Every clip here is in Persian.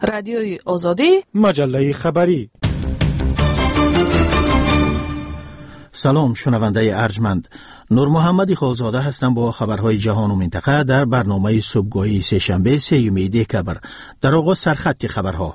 رادیوی آزادی، مجله خبری. سلام شنونده ارجمند، نور محمدی خالزاده هستم با خبرهای جهان و منطقه در برنامه صبحگاهی سه‌شنبه 3 دکبر. در آغاز سرخط خبرها.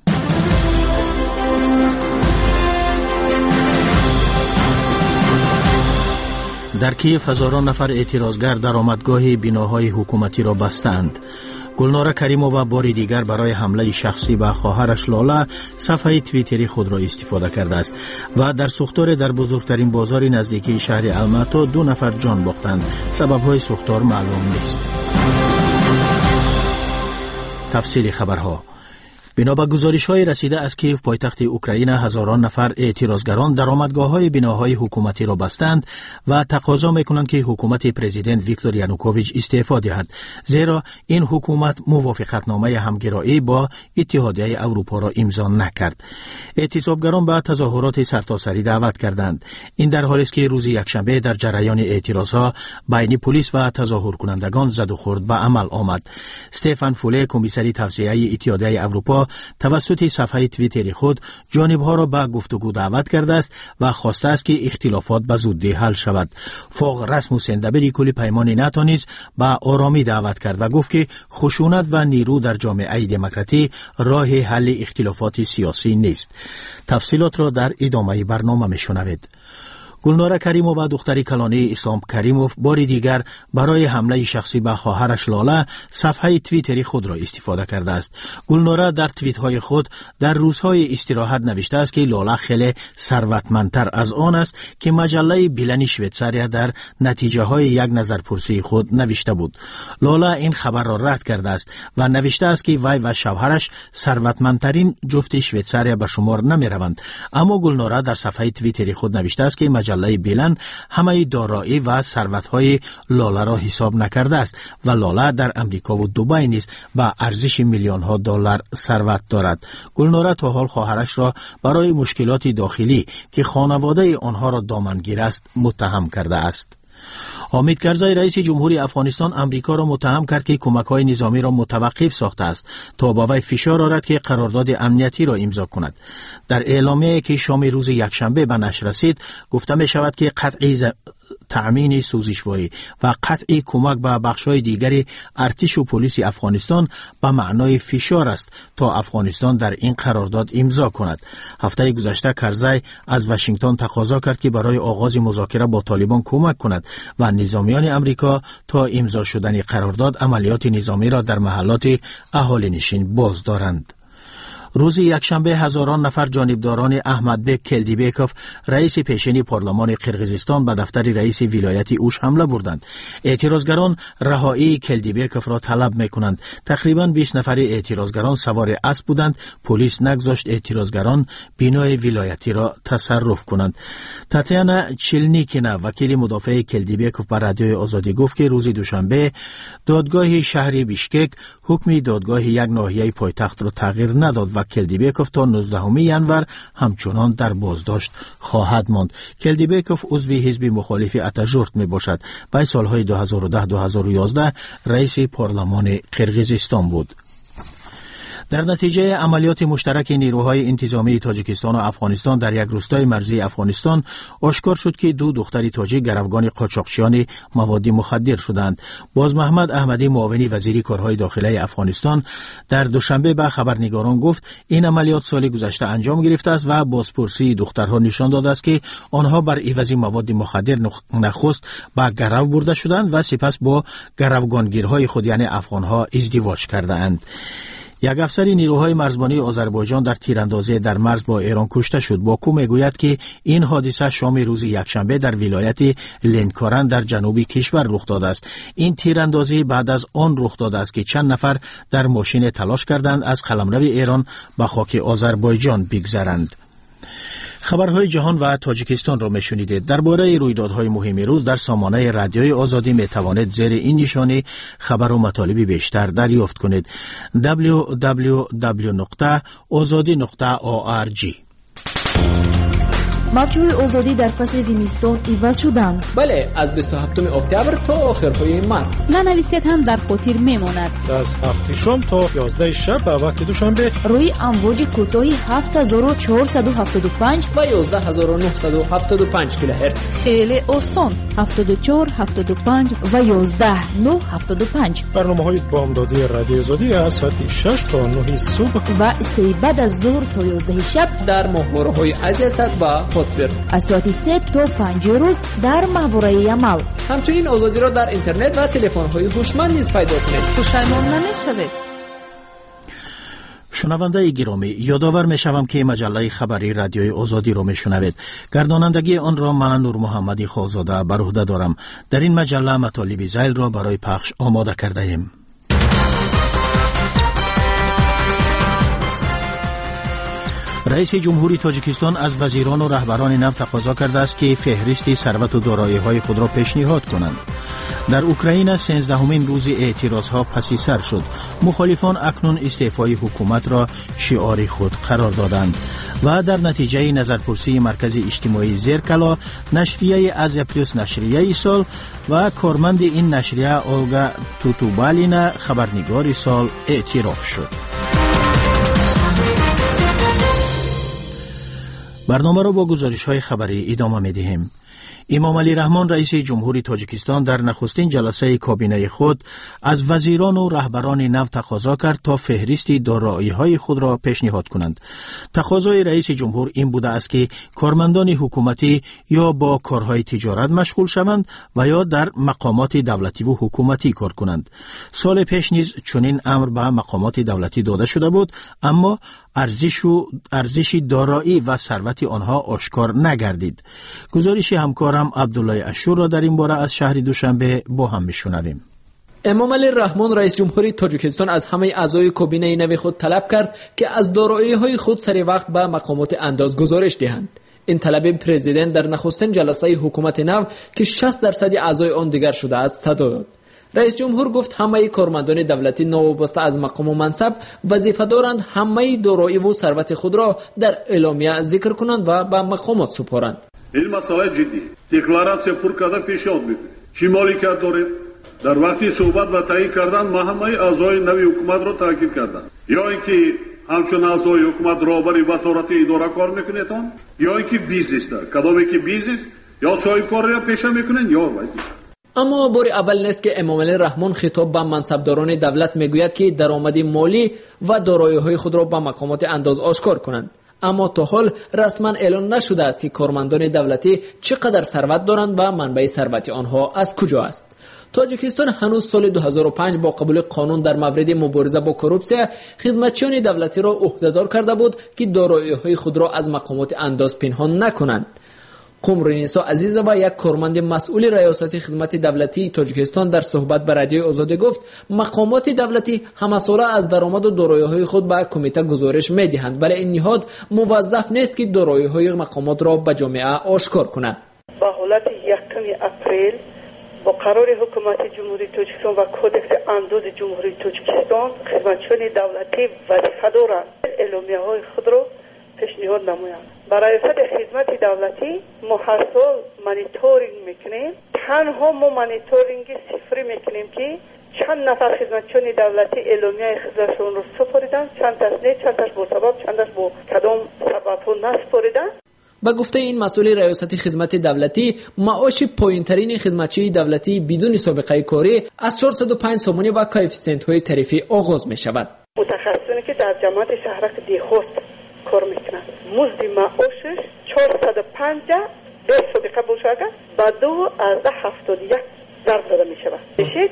در کیف هزاران نفر اعتراضگر درآمدگاه بناهای حکومتی را بستند. گلنار کریمووا بار دیگر برای حمله شخصی به خواهرش لاله صفحه توییتری خود را استفاده کرده است و در سوختار در بزرگترین بازار نزدیکی شهر الماتا 2 نفر جان باختند. سبب‌های سوختار معلوم نیست. تفصیل خبرها. بنا به گزارش‌های رسیده از کیف پایتخت اوکراین، هزاران نفر اعتراضگران درآمدگاه‌های بناهای حکومتی را بستند و تقاضا می‌کنند که حکومت پرزیدنت ویکتور یانوکوویچ استعفا دهد، زیرا این حکومت موافقتنامه همگرایی با اتحادیه اروپا را امضا نکرد. اعتصابگران به تظاهرات سرتاسری دعوت کردند. این در حالی است که روز یکشنبه در جریان اعتراضها بین پلیس و تظاهرکنندگان زد و خورد به عمل آمد. استفان فوله، کمیسر توسعه اتحادیه اروپا، توسط صفحه توییتری خود جانبها را به گفتگو دعوت کرده است و خواسته است که اختلافات به زودی حل شود. فوق رسموسن دبیر کل پیمان ناتو نیز به آرامی دعوت کرد و گفت که خشونت و نیرو در جامعه دموکراتی راه حل اختلافات سیاسی نیست. تفصیلات را در ادامه برنامه میشنوید. گلنار کریمووا دختری کلانی اسلام کریموف بار دیگر برای حمله شخصی به خواهرش لاله صفحه توییتری خود را استفاده کرده است. گلنار در توییت‌های خود در روزهای استراحت نوشته است که لاله خیلی ثروتمندتر از آن است که مجله بیلن شویتساریا در نتیجه‌های یک نظرپرسی خود نوشته بود. لاله این خبر را رد کرده است و نوشته است که وی و شوهرش ثروتمندترین جفت شویتساریا به شمار نمی‌روند. اما گلنار در صفحه توییتری خود نوشته است که مجله بیلن همه دارایی و ثروت‌های لاله را حساب نکرده است و لاله در امریکا و دبی نیز به ارزش میلیون‌ها دلار ثروت دارد. گلنار تا حال خواهرش را برای مشکلات داخلی که خانواده آنها را دامنگیر است متهم کرده است. حامد کرزی رئیس جمهوری افغانستان امریکا را متهم کرد که کمک‌های نظامی را متوقف ساخته است تا با وی فشار آورد که قرارداد امنیتی را امضا کند. در اعلامیه‌ای که شام روز یکشنبه به نشر رسید گفته می شود که قطعی تأمین سوزشواری و قطعی کمک به بخش‌های دیگری ارتش و پلیس افغانستان به معنای فشار است تا افغانستان در این قرارداد امضا کند. هفته گذشته کرزی از واشنگتن تقاضا کرد که برای آغاز مذاکره با طالبان کمک کند و نظامیان امریکا تا امضا شدن قرارداد عملیات نظامی را در محلات اهالی نشین باز دارند. روز یکشنبه هزاران نفر جانبداران احمدبک کلدیبکوف رئیس پیشین پارلمان قرقیزستان به دفتر رئیس ولایت اوش حمله بردند. اعتراضگران رهایی کلدیبکوف را طلب می‌کنند. تقریباً 20 نفر اعتراضگران سوار اسب بودند. پلیس نگذاشت اعتراضگران بینای ولایتی را تصرف کنند. تاتیانا چلنیکینا وکیل مدافع کلدیبکوف به رادیوی آزادی گفت که روز دوشنبه دادگاه شهری بیشکک حکم دادگاه یک ناحیه پایتخت را تغییر نداد و کلدیبکوف تا 19 ینور همچنان در بازداشت خواهد ماند. کلدیبکوف عضو حزب مخالف اتاجورت می باشد. به سالهای 2010-2011 رئیس پارلمان قرقیزستان بود. در نتیجه عملیات مشترک نیروهای انتظامی تاجیکستان و افغانستان در یک روستای مرزی افغانستان آشکار شد که 2 دختر تاجیک گروگان قاچاقچیان مواد مخدر شدند. باز محمد احمدی معاون وزیر کارهای داخلی افغانستان در دوشنبه به خبرنگاران گفت این عملیات سال گذشته انجام گرفته است و بازپرسی دخترها نشان داده است که آنها بر عوض مواد مخدر نخست به گرو برده شدند و سپس با گروگانگیرهای خود یعنی افغانها ازدواج کردند. یک افسر نیروهای مرزبانی آذربایجان در تیراندازی در مرز با ایران کشته شد. باکو میگوید که این حادثه شام روز یکشنبه در ولایت لنکارن در جنوب کشور رخ داده است. این تیراندازی بعد از آن رخ داده است که چند نفر در ماشین تلاش کردند از قلمرو ایران به خاک آذربایجان بگذرند. خبرهای جهان و تاجیکستان را میشنیدید. درباره رویدادهای مهم روز در سامانه رادیوی آزادی میتوانید زیر این نشانی خبر و مطالب بیشتر دریافت کنید. www.azadi.org. мавҷҳои озодӣ дар фасли зимистон иваз шуданд. бале, аз 27 октябр то охирҳои март. нанависет ҳам дар хотир мемонад. аз 7 шом то 11 шаб ба вақти душанбе рӯи амвоҷи кӯтоҳи 7475 ва 11975 килоҳерц. хеле осон. 74 75 ва 11975. барномаҳои бомдодии радиои озодӣ аз соати 6 то 9 субҳ ва сеи баъд аз зуҳр то 11 шаб дар моҳвораҳои азиясад ва хотбир. аз соати 3 то 5 рӯз дар маҳвораи Ямал. ҳамчунин озодиро дар интернет ва телефонҳои ҳушманд низ пайдо кунед. пушаймон намешавед. шунавандаи гиромӣ, ёдовар мешавам ки маҷаллаи хабари радиои озодиро мешунавед. гардонандагии онро ман Нур Муҳаммади Холзода бар уҳда дорам. дар ин маҷалла матолиби зайлро барои пахш омода кардаем. раиси ҷумҳури тоҷикистон аз вазирону раҳбарони нав тақозо кардааст ки феҳристи сарвату дороиҳои худро пешниҳод кунанд. дар Украина 13-умин рӯзи эътирозҳо паси сар шуд. мухолифон акнун истеъфои ҳукуматро шиори худ қарор доданд ва дар натиҷаи назарпурсии маркази иҷтимоии Зеркало, нашрияи Азия плюс нашрияи сол ва корманди ин нашрия Олга Тутубалина хабарнигори сол эътироф шуд. барномаро бо гузоришҳои хабарӣ идома медиҳем. имомалӣ раҳмон раиси ҷумҳури тоҷикистон дар нахустин ҷаласаи кобинаи худ аз вазирону раҳбарони нав тақозо кард то феҳристи дороиҳои худро пешниҳод кунанд. тақозои раиси ҷумҳур ин будааст ки кормандони ҳукуматӣ ё бо корҳои тиҷорат машғул шаванд ва ё дар мақомоти давлативу ҳукуматӣ кор кунанд. соли пеш низ чунин амр ба мақомоти давлатӣ дода шуда буд, аммо арзиши дороӣ ва сарвати онҳо ошкор нагардид. гузориши ҳамкорам Абдуллои Ашурро дар ин бора аз шаҳри Душанбе бо ҳам мешунавем. эмомалӣ раҳмон раис ҷумҳури тоҷикистон аз ҳамаи аъзои кобинаи нави худ талаб кард ки аз дороиҳои худ сари вақт ба мақомоти андоз гузориш диҳанд. ин талаби президент дар нахустин ҷаласаи ҳукумати нав ки 60% аъзои он дигар шудааст садо дод. раис ҷумҳур гуфт ҳамаи кормандони давлатӣ новобаста аз мақому мансаб вазифа доранд ҳамаи дороиву сарвати худро дар эъломия зикр кунанд ва ба мақомот супоранд. ин масъалаи ҷиддӣ декларатсия пур карда пешниҳод мекунем. чӣ моликият дорем? дар вақти суҳбат ва таъин кардан ма ҳамаи аъзои нави ҳукуматро таъкид кардам. ё ин ки ҳамчун аъзои ҳукумат роҳбари вазорати идора кор мекунедон, ё ин ки бизнесда кадоме ки бизнес ё соҳибкориро пеша мекунен ё вазифа. аммо бори аввал нест ки эмомалӣ раҳмон хитоб ба мансабдорони давлат мегӯяд ки даромади молӣ ва дороиҳои худро ба мақомоти андоз ошкор кунанд. аммо то ҳол расман эълон нашудааст ки кормандони давлатӣ чӣ қадар сарват доранд ва манбаи сарвати онҳо аз куҷо аст. тоҷикистон ҳанӯз соли 2005 бо қабули қонун дар мавриди мубориза бо коррупсия хизматчиёни давлатиро ӯҳдадор карда буд ки дороиҳои худро аз мақомоти андоз пинҳон накунанд. қумринисо Азизова, як корманди масъули раёсати хизмати давлатии Тоҷикистон, дар суҳбат ба радиои Озодӣ гуфт, мақомоти давлатӣ ҳамасола аз даромаду дороиҳои худ ба кумита гузориш медиҳанд, вале ин ниҳод муваззаф нест ки дороиҳои мақомотро ба ҷомеа ошкор кунад. ба ҳолати 1 апрел با قرار حکومت جمهوری تاجیکستان و کودکس اندوز جمهوری تاجیکستان خدمتچیان دولتی وظیفه دارند اعلامیه های خود را پیشنهاد نمایند. برای خدمت دولتی ما هر سال مانیتورینگ میکنیم. تنها ما مانیتورینگ صفری میکنیم که چند نفر خدمتچیان دولتی اعلامیه خودشون رو سپاریدن، چند تاش نه، چند تاش با سبب، چند تاش با کدام سبب نسپاریدن. با گفته این مسئول ریاست خدمت دولتی، معاش پایین‌ترین خدمتچی دولتی بدون سابقه کاری از 405 سومانی و کوئفیسینت‌های تعرفی آغاز می‌شود. متخصصانی که در جماعت شهرک دیخوست کار می‌کنند، مزد معاشش 450 به سابقه باشه با 2.71 ضرب داده می‌شود. میشه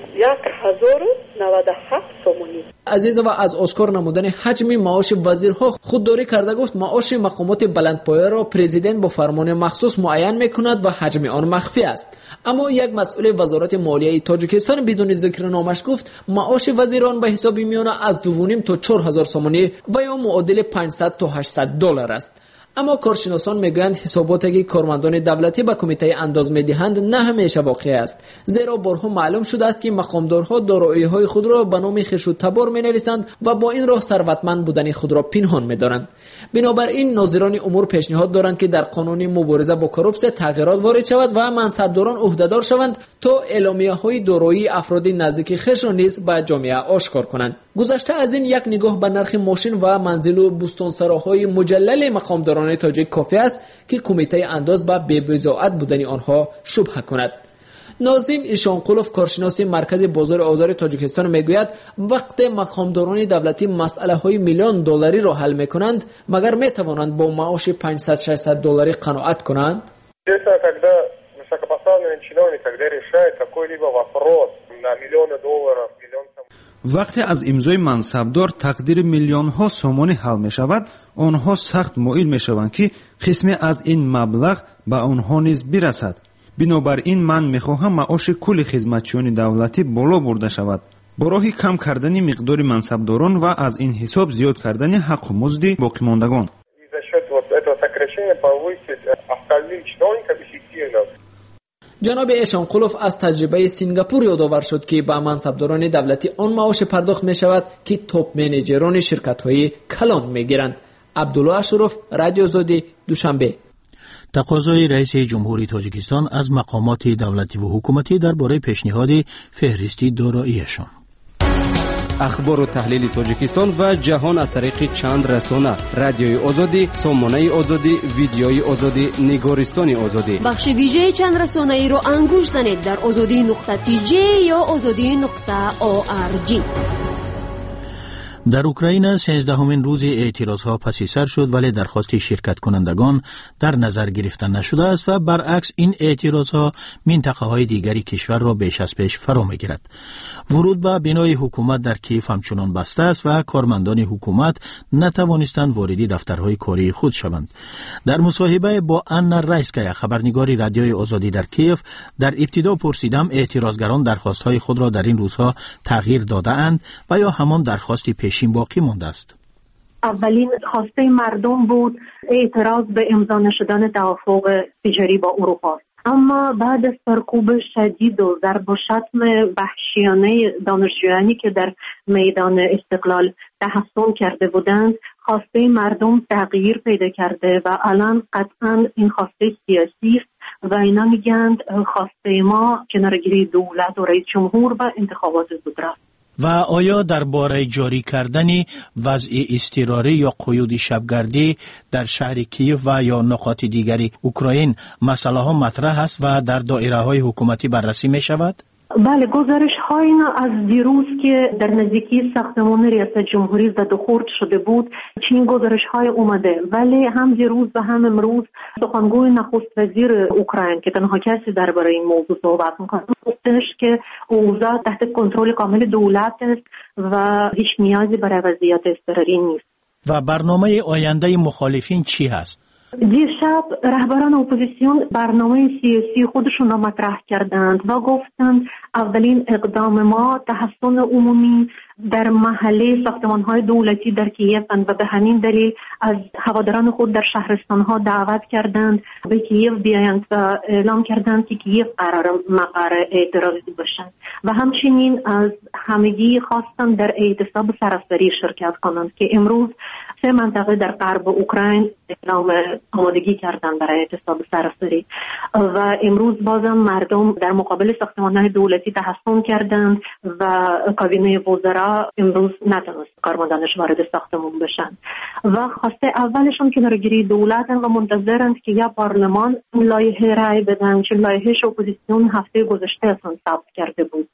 1097 سومانی. عزیزا، از آشکار نمودن حجم معاش وزیرها خودداری کرده گفت معاش مقامات بلندپایه را پرزیدنت با فرمان مخصوص معین میکند و حجم آن مخفی است. اما یک مسئول وزارت مالیه تاجیکستان بدون ذکر نامش گفت معاش وزیران به حساب میانه از 2.5 تا 4000 سومانی و یا معادل 500 تا 800 دلار است. اما کارشناسان میگویند حساباتی که کارمندان دولتی به کمیته انداز میدهند نه همیشه واقعی است، زیرا بارها معلوم شده است که مقامدارها دارایی‌های خود را به نام خویش و تبار مینویسند و با این راه ثروتمند بودن خود را پنهان می‌دارند. بنابراین ناظران امور پیشنهاد دارند که در قانون مبارزه با کروپسیون تغییرات وارد شود و منصبداران عهدهدار شوند تا اعلامیه‌های دارایی افراد نزدیک خویش را نیز به جامعه آشکار کنند. گذشته از این یک نگاه به نرخ ماشین و منزل و بوستانسراهای مجلل مقامداران تاجیک کافی است که کمیته انداز به بی‌بضاعت بودن آنها شبهه کند. ناظم ایشانقولوف کارشناس مرکز بازار آزار تاجیکستان میگوید وقت مقامداران دولتی مسئله های میلیون دلاری را حل میکنند مگر میتوانند با معاش 500-600 دلاری قناعت کنند؟ وقتی از امضای منصبدار تقدیر میلیون ها سومانی حل می شود، آنها سخت مایل می شوند که قسمی از این مبلغ به آنها نیز برسد. بنابراین من می خواهم معاش کل خدمتچیان دولتی بالا برده شود با راه کم کردن مقدار منصبداران و از این حساب زیاد کردن حق و مزد باقی ماندگان. جناب ایشانقولوف از تجربه سینگاپور یادآور شد که به منصبداران دولتی آن معاش پرداخت می شود که توپ منیجران شرکت‌های کلان می‌گیرند. عبدالله اشرف، رادیو آزادی، دوشنبه. تقاضای رئیس جمهوری تاجیکستان از مقامات دولتی و حکومتی درباره پیشنهاد فهرستی داراییشان. اخبار و تحلیل تاجیکستان و جهان از طریق چند رسانه: رادیوی آزادی، سامانه آزادی، ویدیوی آزادی، نگارستان آزادی. بخش ویژه چند رسانه‌ای رو انگوش زنید در azadi.tj یا azadi.org. در اوکراین 13مین روز اعتراضها پسی سر شد ولی درخواست شرکت کنندگان در نظر گرفته نشده است و برعکس این اعتراضها منطقه‌های دیگری کشور را بیش از پیش فرا می‌گیرد. ورود به بنای حکومت در کیف همچنان بسته است و کارمندان حکومت نتوانستند وارد دفترهای کاری خود شوند. در مصاحبه با آنا رایسکایا خبرنگار رادیوی آزادی در کیف در ابتدا پرسیدم اعتراضگران درخواست‌های خود را در این روزها تغییر داده‌اند و یا همان درخواست پیشین باقی مانده است. اولین خواسته مردم بود اعتراض به امضا نشدن توافق تجاری با اروپا، اما بعد از سرکوب شدید و ضرب و شتم وحشیانه دانشجویانی که در میدان استقلال تحصن کرده بودند، خواسته مردم تغییر پیدا کرده و الان قطعا این خواسته سیاسی است و اینا میگند خواسته ما کنارگیری دولت و رئیس جمهور و انتخابات زودرس. و آیا درباره جاری کردن وضع اضطراری یا قیود شبگردی در شهر کیف و یا نقاط دیگری اوکراین مسئله ها مطرح است و در دایره های حکومتی بررسی می شود؟ بله، گزارش های از دیروز که در نزدیکی ساختمان ریاست جمهوری زد و خورد شده بود چنین گزارش های اومده، ولی هم دیروز و هم امروز سخنگوی نخست وزیر اوکراین که تنها کسی درباره این موضوع صحبت میکنه گفتش که اوضاع تحت کنترل کامل دولت است و هیچ نیازی برای وضعیت اضطراری نیست. و برنامه آینده مخالفین چی هست؟ دیشب رهبران اپوزیسیون برنامه سیاسی خودشون را مطرح کردند و گفتند اولین اقدام ما تحصن عمومی در محله ساختمان‌های دولتی در کیف و به همین دلیل از هواداران خود در شهرستان‌ها دعوت کردند به کیف بیایند و اعلام کردند که کیف قرار مقر اعتراضی باشند و همچنین از همگی خواستند در اعتصاب سراسری شرکت کنند که امروز 3 منطقه در غرب اوکراین اعلام آمادگی کردند برای اعتصاب سراسری و امروز بازم مردم در مقابل ساختمان‌های دولتی تحصن کردند و کابینه وزرا امروز نتونست کارمندانش وارد ساختمان بشن و خواسته اولشون کنارگیری دولتن و منتظرند که یا پارلمان لایحه رای بدن چون لایحه‌اش اپوزیسیون هفته گذشته اصلا ثبت کرده بود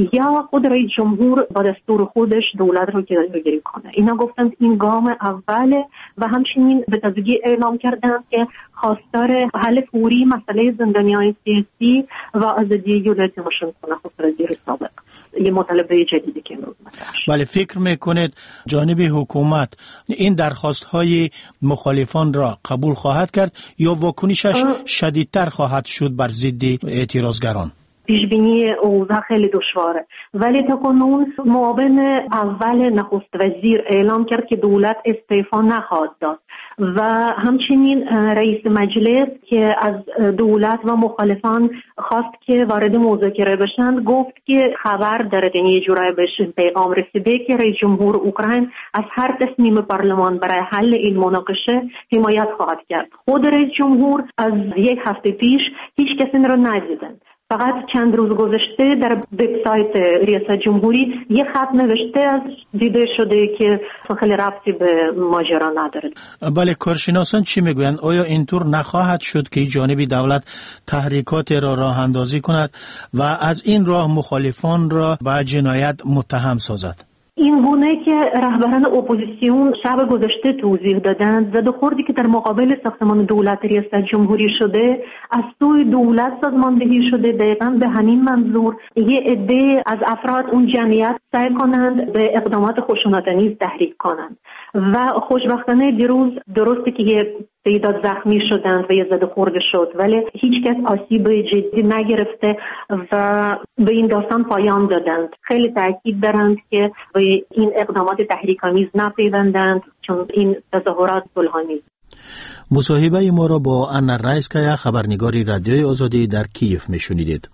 یا خود رئیس جمهور با دستور خودش دولت رو کنارگیری کنه. اینا گفتند این گام اوله و همچنین به تازگی اعلام کردند که خواستار حل فوری مسئله زندانیان سیاسی و آزادی یولایت مشنکنه نخست وزیر سابق. یه مطالبه جدیدی که امروز مطرح شد. ولی فکر میکنید جانب حکومت این درخواست های مخالفان را قبول خواهد کرد یا واکنشش شدیدتر خواهد شد بر ضد اعتراضگران؟ پیشبینی اوضاع خیلی دشواره، ولی تاکنون معاون اول نخست وزیر اعلام کرد که دولت استعفا نخواهد داد و همچنین رئیس مجلس که از دولت و مخالفان خواست که وارد مذاکره بشن، گفت که خبر داره، یعنی یه جورایی بهش پیغام رسیده که رئیس جمهور اوکراین از هر تصمیم پارلمان برای حل این مناقشه حمایت خواهد کرد. خود رئیس جمهور از یک هفته پیش هیچ کسی رو ندیدن، فقط چند روز گذشته در وبسایت ریاست جمهوری یه خط نوشته از دیده شده که خیلی ربطی به ماجرا نداره. بله، کارشناسان چی میگویند؟ آیا اینطور نخواهد شد که جانب دولت تحریکات را راه اندازی کند و از این راه مخالفان را به جنایت متهم سازد؟ این گونه که رهبران اپوزیسیون شب گذشته توضیح دادند، زدوخوردی که در مقابل ساختمان دولت ریاست جمهوری شده از سوی دولت سازماندهی شده دقیقاً به همین منظور یه عده از افراد اون جمعیت سعی کنند به اقدامات خشونت‌آمیز تحریک کنند و خوشبختانه دیروز درسته که یه تعداد زخمی شدند و یه زدوخورده شد، ولی هیچ کس آسیب جدی نگرفته و به این داستان پایان دادند. خیلی تاکید دارند که به این اقدامات تحریک‌آمیز نپیوندند چون این تظاهرات صلح‌آمیز. مصاحبه ما را با انا رایسکایا، خبرنگاری رادیوی آزادی در کیف میشنیدید.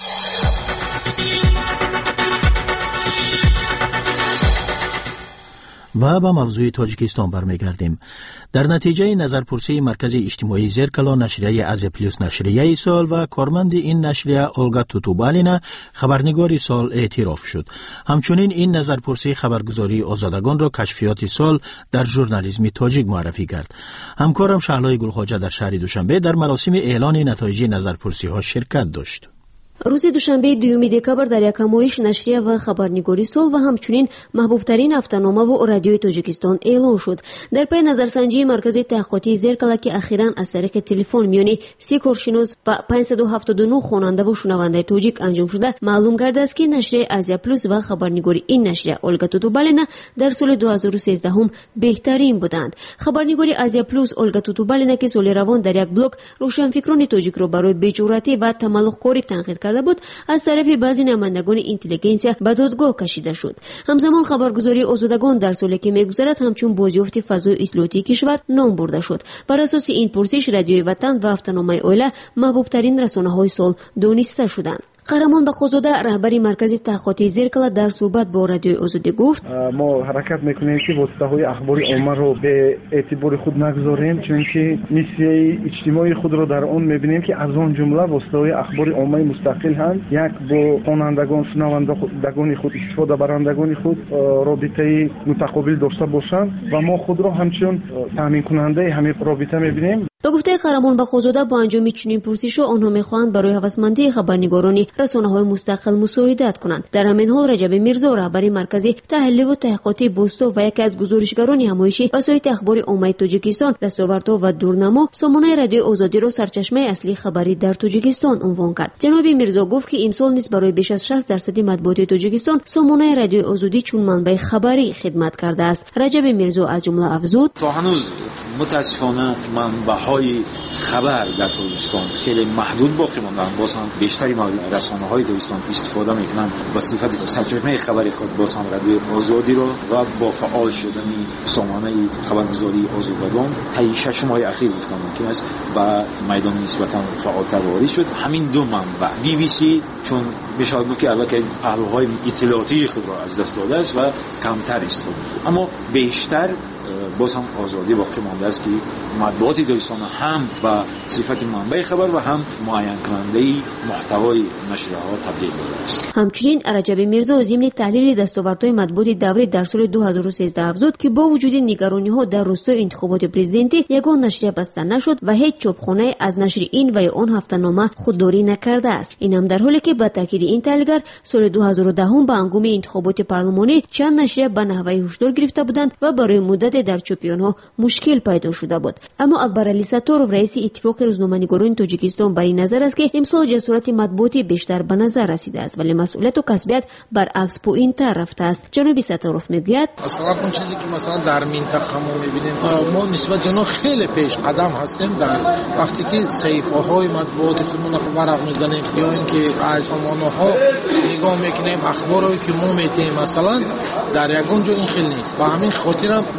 و به موضوع تاجیکستان برمیگردیم. در نتیجه نظرپرسی مرکز اجتماعی زرکلا نشریه از پلیس نشریه سال و کارمند این نشریه اولگا توتوبالینا خبرنگاری سال اعتراف شد. همچنین این نظرپرسی خبرگزاری آزادگان را کشفیات سال در ژورنالیسم تاجیک معرفی کرد. همکارم شهلای گلخواجه در شهر دوشنبه در مراسم اعلان نتایج نظرپرسی ها شرکت داشت. روز دوشنبه 2 دکبر در یک همایش نشریه و خبرنگاری سال و همچنین محبوبترین هفته‌نامه و رادیوی تاجیکستان اعلان شد. در پی نظرسنجی مرکز تحقیقاتی زرکلا که اخیراً از طریق تلفن میانی 30 کارشناس و 579 خواننده و شنونده تاجیک انجام شده، معلوم گردید است که نشریه آزیا پلوس و خبرنگاری این نشریه اولگا توتوبالینا در سال 2013 هم بهترین بودند. خبرنگاری آزیا پلوس اولگا توتوبالینا که سال روان در یک بلاگ روشنفکران تاجیک را برای بی‌جرأتی و تملق‌کاری تنقید بود، از طرف بعضی نمایندگان اینتلیجنسیا به دادگاه کشیده شد. همزمان خبرگزاری آزادگان در سالی که می‌گذرد همچون بازیافت فضای اطلاعاتی کشور نام برده شد. بر اساس این پرسش رادیوی وطن و هفته‌نامه اوله محبوب‌ترین رسانه‌های سال دانسته شدند. قهرمان بخوزاده رهبری مرکز تحقیقاتی زرکلا در صحبت با رادیوی آزادی گفت: ما حرکت میکنیم که واسطه‌های اخباری عامه رو به اعتبار خود نگذاریم، چون که میسیه اجتماعی خود رو در آن میبینیم که از آن جمله واسطه‌های اخباری عامه مستقل هستند، یک با خوانندگان شنوندگان خود استفاده برندگان خود رابطه متقابل داشته باشند و ما خود را همچون تامین کننده همین رابطه میبینیم. به گفته قهرمان بخوزاده با انجام چنین پرسش‌ها آنها می‌خواهند برای هوسمندی خبرنگاران رسانه‌های مستقل مساعدت کنند. در همین حال رجب میرزا رهبر مرکز تحلیل و تحقیقاتی بوستو و یکی از گزارشگران همایشی وسایل اخباری عامه تاجیکستان دستاوردها و دورنما سامانه رادیو آزادی را سرچشمه اصلی خبری در تاجیکستان عنوان کرد. جناب میرزا گفت که امسال نیز برای بیش از 60% مطبوعات تاجیکستان سامانه رادیو آزادی چون منبع خبری خدمت کرده است. رجب میرزا از جمله افزود: تا هنوز متاسفانه منبع‌های خبر در تاجیکستان خیلی محدود باقی ماندن. باز هم بیشتری رسانه‌های تاجیکستان استفاده میکنن با صفت سرچشمه خبری خود باز هم رادیو آزادی رو و با فعال شدن سامانه خبرگزاری آزادگان طی 6 ماه اخیر گفتم ممکن است با میدان نسبتاً فعالتر وارد شد. همین دو منبع بی بی سی چون میشه گفت که البته پهلوهای اطلاعاتی خود را از دست داده است و کمتر استفاده، اما بیشتر باز هم آزادی باقی مانده است که مطبوعات تاجیکستان هم با صفت منبع خبر و هم معین کننده محتوای نشریه‌ها تبدیل شده است. همچنین رجب میرزا ضمن تحلیل دستاوردهای مطبوعات دوره در سال 2013 افزود که با وجود نگرانی‌ها در راستای انتخابات پرزیدنتی یگان نشریه بسته نشد و هیچ چاپخانه از نشر این و یا آن هفته‌نامه خودداری نکرده است. این هم در حالی که با تاکید این تحلیلگر سال 2010 به هنگام انتخابات پارلمانی چند نشریه به نحوه هشدار گرفته بودند و برای مدت در چاپیان ها مشکل پیدا شده بود. اما اکبر علی ستارov رئیس اتفاق روزنامه‌نگاران تاجیکستان بر این نظر است که امسال جسارت مطبوعاتی بیشتر به نظر رسیده است ولی مسئولیت و کسبیت برعکس پایین‌تر رفته است. جناب ستارov میگوید: مثلا اون چیزی که مثلا در منطقه ما می‌بینیم ما نسبت به اونها خیلی پیش قدم هستیم. در وقتی که صحیفه‌های مطبوعات خودمون ورق می‌زنیم یا اینکه از سامانه‌ها نگاه می‌کنیم اخباری که ما می‌دیم مثلا در یگان جا این خیلی نیست. با همین خاطر من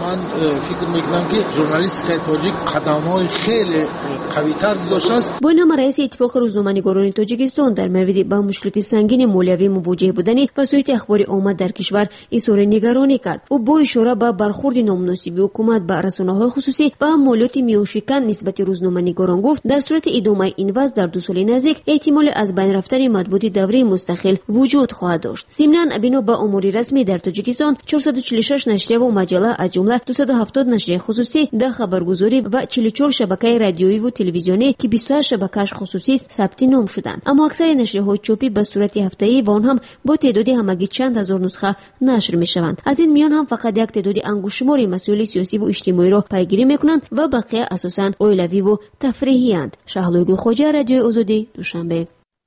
فکر میکنم که ژورنالیستیکای تاجیک قدم‌های خیلی قوی‌تر داشته است. با این همه رئیس اتفاق روزنامه‌نگاران تاجیکستان در مورد با مشکلات سنگین مولوی مواجه بودن وسایل اخباری امت در کشور اظهار نگرانی کرد. او با اشاره به برخورد نامناسب حکومت با رسانه‌های خصوصی و مالیات میانشکن نسبت روزنامه‌نگاران گفت در صورت ادامه این وضع در 2 سال نزدیک احتمال از بین رفتن مطبوعات دوره مستقل وجود خواهد داشت. ضمناً بنا به امور رسمی در تاجیکستان 446 نشریه و مجله از جمله 270 نشریه خصوصی، 10 خبرگزاری و 44 شبکه رادیویی و تلویزیونی که 28 شبکه‌اش خصوصی است ثبت نام شدند. اما اکثر نشریه‌های چاپی به صورت هفته‌ای و آن هم با تعداد همگی چند هزار نسخه نشر می‌شوند. از این میان هم فقط یک تعداد انگشت‌شماری مسائل سیاسی و اجتماعی را پیگیری می‌کنند و بقیه اساساً اویلوی و تفریحی اند. شهلوی گلخواجه، رادیو آزادی، دوشنبه.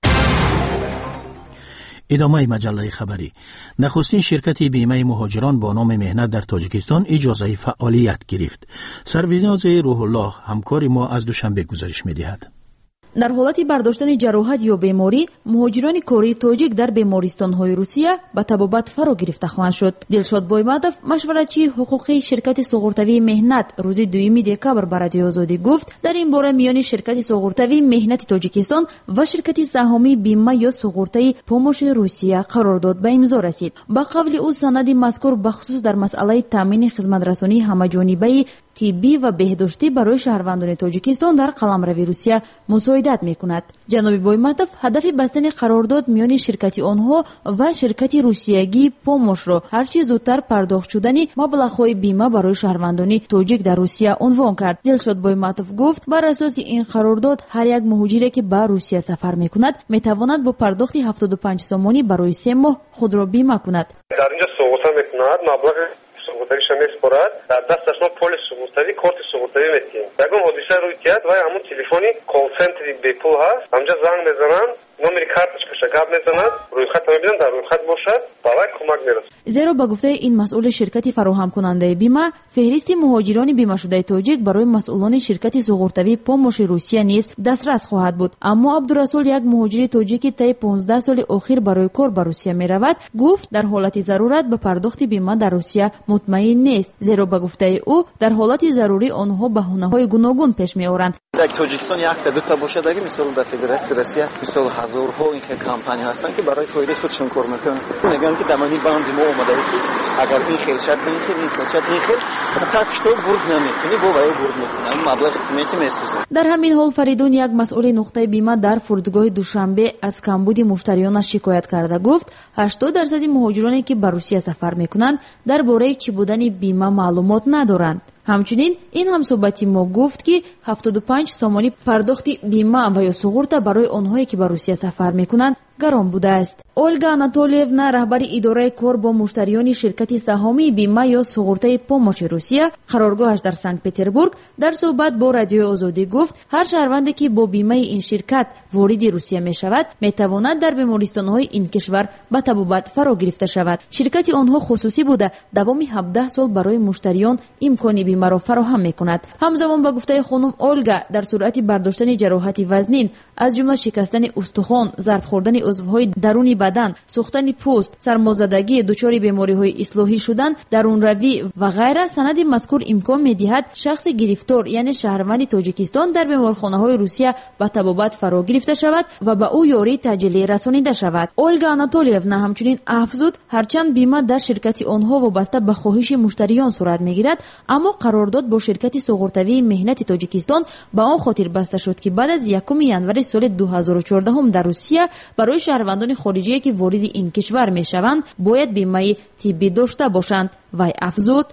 ادامه مجله خبری. نخستین شرکت بیمه مهاجران با نام مهنت در تاجیکستان اجازه فعالیت گرفت. سرورناز روح الله همکار ما از دوشنبه گزارش می‌دهد. در حالت برداشتن جراحت یا بیماری، مهاجران کاری تاجیک در بیمارستان‌های روسیه به طبابت فرا گرفته خواهند شد. دلشاد بایمدов، مشورتچی حقوقی شرکت سوغورتوی مهنت، روز 2 دکبر به رادیو آزادی گفت در این باره میان شرکت سوغورتوی مهنت تاجیکستان و شرکت سهامی بیمه یا سوغورتای پوموش روسیه قرارداد به امضا رسید. با قول او سند مذکور بخصوص در مسئله تامین خدمترسانی همه‌جانبه طبی و بهداشتی برای شهروندان تاجیکستان در قلمرو روسیه مساعدت میکند. جناب بایمدов هدف بستن قرارداد میان شرکت آنها و شرکت روسیه‌ای پوموش را هرچی زودتر پرداخت شدن مبلغ‌های بیمه برای شهروندان تاجیک در روسیه عنوان کرد. دلشاد بایمدov گفت بر اساس این قرارداد هر یک مهاجری که به روسیه سفر میکند میتواند با پرداخت 75 سومانی برای 3 ماه خود را بیمه کند. در اینجا سوغوتا میکند مبلغ سوغورتاییش میسپارد در دستش ما پول سوغورتایی کارت سوغورتایی میدیم. یکم حادثه روی کرد و همون تلفنی کال سنتری بپول هست همجا زنگ میزنند نمری کارتش گپ میزنند رویخط میبینند در رویخط باشد برای کمک میرسد. زیرا به گفته این مسئول شرکت فراهم کننده بیمه فهرست مهاجران بیمه شده تاجیک برای مسئولان شرکت سوغورتوی پوموش روسیه نیز دسترس خواهد بود. اما عبدالرسول یک مهاجر تاجیکی طی 15 سال اخیر برای کار به روسیه میرود گفت در حالت ضرورت به پرداخت بیمه در روسیه مطمئن نیست. زیرا به گفته او در حالت ضروری آنها بهانه‌های گوناگون پیش میآورند. در تاجیکستان یک تا دو تا باشد اگه مثلا در فدراسیون روسیه مثلا هزارها این کمپانی هستن که برای فایده خودشون کار میکنن. میگن که دمانی باند ما اومده که اگر این خیلی شد این خیلی فقط تو برد نمیکنی با وای برد میکنه مبلغ میتی میسوزه. در همین حال فریدون یک مسئول نقطه بیمه در فرودگاه دوشنبه از کمبود مشتریانش شکایت کرده گفت 80% مهاجرانی که به روسیه سفر میکنند درباره چی بودن بیمه معلومات ندارند. همچنین این همصحبتی ما گفت که 75 سومانی پرداخت بیمه و یا سوغورتا برای آنهایی که به روسیه سفر میکنند گران بوده است. اولگا آناتولیونا رهبر اداره کار با مشتریان شرکت سهامی بیمه یا سوغورتای پوموش روسیه قرارگاهش در سنت پترزبورگ در صحبت با رادیو آزادی گفت هر شهروندی که با بیمه این شرکت وارد روسیه می شود می تواند در بیمارستان‌های این کشور به طبابت فرا گرفته شود. شرکت آنها خصوصی بوده دوام 17 سال برای مشتریان امکان بیمه را فراهم می کند. همزمان با گفته خانم اولگا در صورت برداشتن جراحت وزنین از جمله شکستن استخوان، ضرب خوردن عضوهای درونی بدن، سوختن پوست، سرمازدگی، دچار بیماری‌های اصلاحی شدن، درونروی و غیره سند مذکور امکان می‌دهد شخص گرفتار یعنی شهروند تاجیکستان در بیمارخانه‌های روسیه به طبابت فرا گرفته شود و به او یاری تجلی رسانیده شود. اولگا آناتولیونا همچنین افزود هرچند بیمه در شرکت آنها وابسته به خواهش مشتریان صورت می‌گیرد اما قرارداد با شرکت سوغورتوی مهنت تاجیکستان به آن خاطر بسته شد که بعد از 1 ژانویه سال 2014 در روسیه برای شهروندان خارجی که وارد این کشور میشوند باید بیمه طبی داشته باشند. وی افزود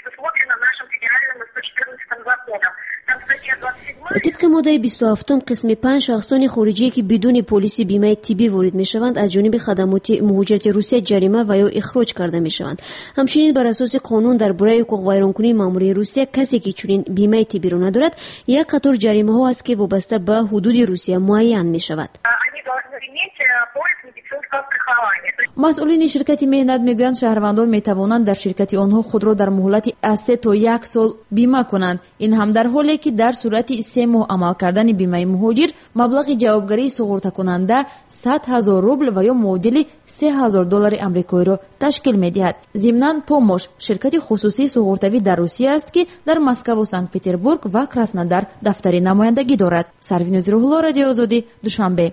طبق ماده 27 قسم 5 شخصان خارجی که بدون پلیسی بیمه طبی وارد میشوند از جانب خدمات مهاجرت روسیه جریمه و یا اخراج کرده میشوند. همچنین بر اساس قانون درباره حقوق ویرانکنی ماموری روسیه کسی که چنین بیمه طبی را ندارد یک قطار جریمه ها است که وابسته به حدود روسیه معین میشود. масъулини ширкати меҳнат мегӯянд шаҳрвандон метавонанд дар ширкати онҳо худро дар муҳлати аз 3 то 1 сол бима конанд. ин ҳам дар ҳоле ки дар сурати 3 моҳ амал кардани бимаи муҳоҷир маблағи ҷавобгарии суғуртакунанда 100 000 рубл ва ё муодили 3000 доллари амрикоиро ташкил медиҳад. зимнан помош ширкати хусусии суғуртавӣ дар русия аст ки дар Москву, Санкт-Петербург ва Краснодар дафтари намояндагӣ дорад. Сарвиноз Рӯҳулло, Радиои Озодӣ, Душанбе.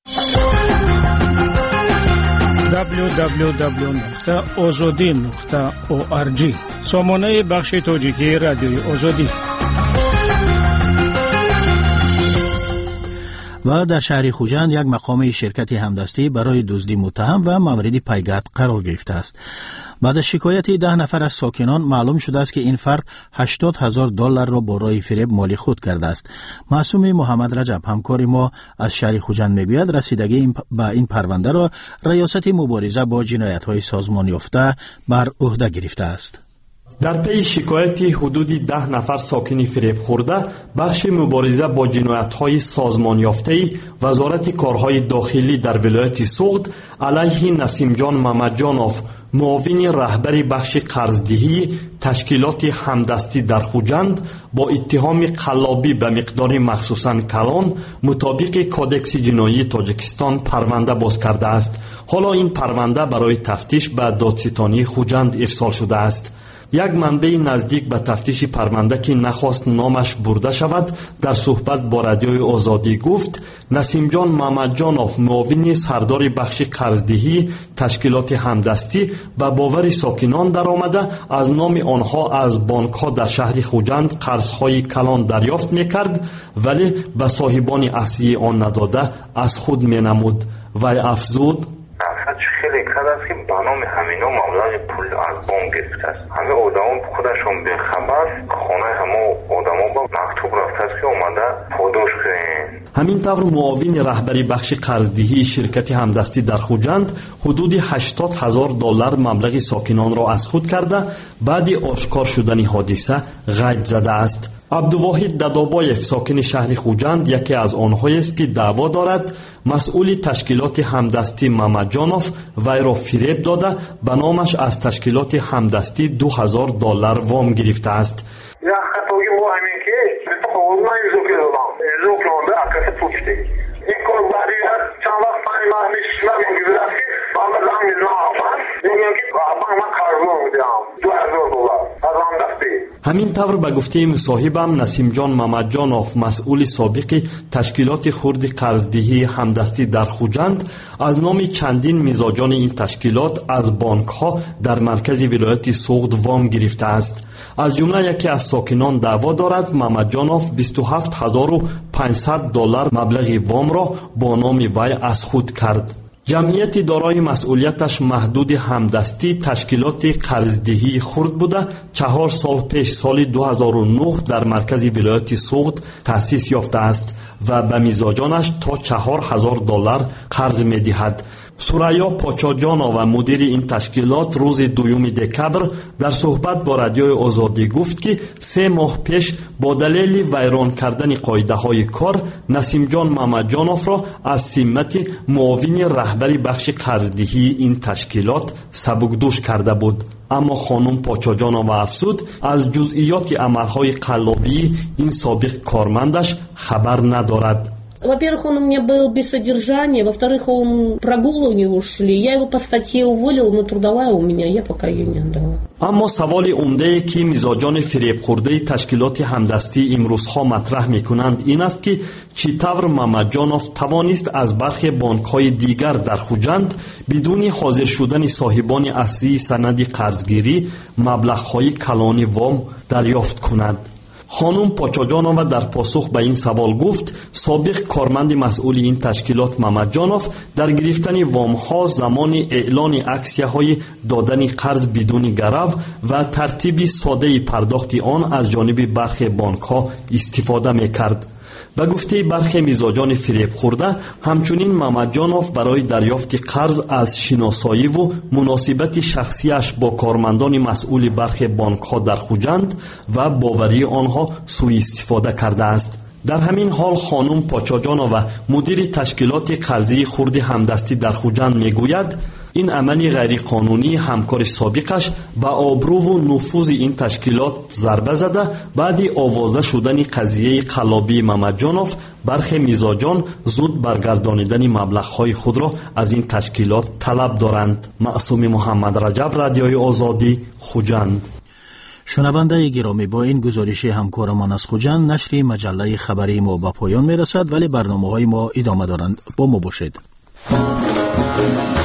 www.ozodi.org сомонаи бахши тоҷикии Радиои Озодӣ. و در شهر خوجند یک مقام شرکت همدستی برای دزدی متهم و مورد پیگرد قرار گرفته است. بعد از شکایت 10 نفر از ساکنان معلوم شده است که این فرد 80,000 دلار را با راه فریب مال خود کرده است. معصوم محمد رجب همکار ما از شهر خوجند میگوید رسیدگی به این پرونده را ریاست مبارزه با جنایت‌های سازمان یافته بر عهده گرفته است. در پی شکایت حدود 10 نفر ساکن فریب خورده، بخش مبارزه با جنایت‌های سازمان یافته وزارت کارهای داخلی در ولایت سوغد علیه نسیم جان محمدجانوف، معاون رهبر بخش قرضدهی تشکیلات همدستی در خوجند، با اتهام قلابی به مقدار مخصوصاً کلان مطابق کودکس جنایی تاجیکستان پرونده باز کرده است. حالا این پرونده برای تفتیش به دادستانی خوجند ارسال شده است. یک منبع نزدیک به تفتیش پرونده که نخواست نامش برده شود در صحبت با رادیوی آزادی گفت نسیم جان محمدجانوف، معاون سردار بخش قرضدهی تشکیلات همدستی، به باور ساکنان در آمده از نام آنها از بانک ها در شهر خوجند قرضهای کلان دریافت میکرد ولی به صاحبان اصلی آن نداده از خود مینمود و افزود خیلی کار است که به نام همینا مبلغ پول از بانک گرفته است. همه آدمان خودشون به خبر خانه همه آدما با مکتوب رفته است که اومده پاداش کنن. همین طور معاون رهبری بخش قرضدهی شرکت همدستی در خوجند حدود 80,000 دلار مبلغ ساکنان را از خود کرده بعد آشکار شدن حادثه غیب زده است. عبدالواحد ددابایف ساکن شهر خوجند یکی از آنهایی است که دعوا دارد مسئول تشکیلات همدستی محمدجانوف وی را فریب داده به نامش از تشکیلات همدستی 2000 دلار وام گرفته است. این کار بعدی از چند وقت پنج ماه میشه میگذره که من زنگ میزنم میگم که من قرض میدم 2000 دلار از آن دستی. همین طور به گفته مصاحبم نسیم جان محمدجانوف، مسئول سابق تشکیلات خرد قرضدهی همدستی در خوجند، از نام چندین میزاجان این تشکیلات از بانک ها در مرکز ولایت سوغد وام گرفته است. از جمله یکی از ساکنان دعوا دارد محمدجانوف 27500 دلار مبلغ وام را با نام وی از خود کرد. جمعیت دارای مسئولیتش محدود همدستی تشکیلات قرضدهی خرد بوده 4 سال پیش سال 2009 در مرکز ولایت سوغد تأسیس یافته است و به میزاجانش تا 4000 دلار قرض می‌دهد. سوریا پاچاجانو و مدیر این تشکیلات روز 2 دکبر در صحبت با رادیوی آزادی گفت که 3 ماه پیش با دلیل ویران کردن قاعده های کار نسیم جان محمدجانوف را از سمت معاون رهبری بخش قرضدهی این تشکیلات سبکدوش کرده بود. اما خانم پاچاجانو افزود از جزئیات عملهای قلابی این سابق کارمندش خبر ندارد. Во-первых, он у меня был без содержания, во-вторых, он прогулы у него шли, я его по статье уволил, но трудовая у меня, я пока ее не отдала. اما سوال عمده که میزاجان فریب خورده تشکیلات همدستی امروزها مطرح میکنند این است که چطور محمدجانوف توانست از برخی بانک‌های دیگر در خوجند بدون حاضر شدن صاحبان اصلی سند قرضگیری مبلغ‌های کلان وام دریافت کند. خانم پاچاجانوف در پاسخ به این سوال گفت سابق کارمند مسئول این تشکیلات محمدجانوف در گرفتن وام ها زمان اعلان اکسیه های دادن قرض بدون گرو و ترتیب ساده پرداخت آن از جانب برخی بانک ها استفاده میکرد. به گفته برخی میزاجان فریب خورده همچنین محمدجانوف برای دریافت قرض از شناسایی و مناسبت شخصیش با کارمندان مسئول برخی بانک ها در خوجند و باوری آنها سوء استفاده کرده است. در همین حال خانم پاچاجانو و مدیر تشکیلات قرضی خرد همدستی در خوجند میگوید این عمل غیرقانونی همکار سابقش به آبرو و نفوذ این تشکیلات ضربه زده بعد آوازه شدن قضیه قلابی محمدجانوف برخی میزاجان زود برگردانیدن مبلغ‌های خود را از این تشکیلات طلب دارند. معصوم محمد رجب، رادیوی آزادی، خوجند. شنونده گرامی، با این گزارش همکارمان از خوجند نشر مجله خبری ما به پایان میرسد، ولی برنامه‌های ما ادامه دارند. با ما باشید.